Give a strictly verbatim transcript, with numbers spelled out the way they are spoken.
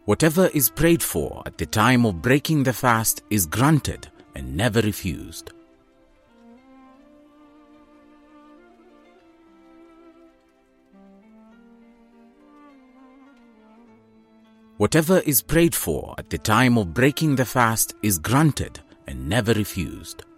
Whatever is prayed for at the time of breaking the fast is granted and never refused. Whatever is prayed for at the time of breaking the fast is granted and never refused.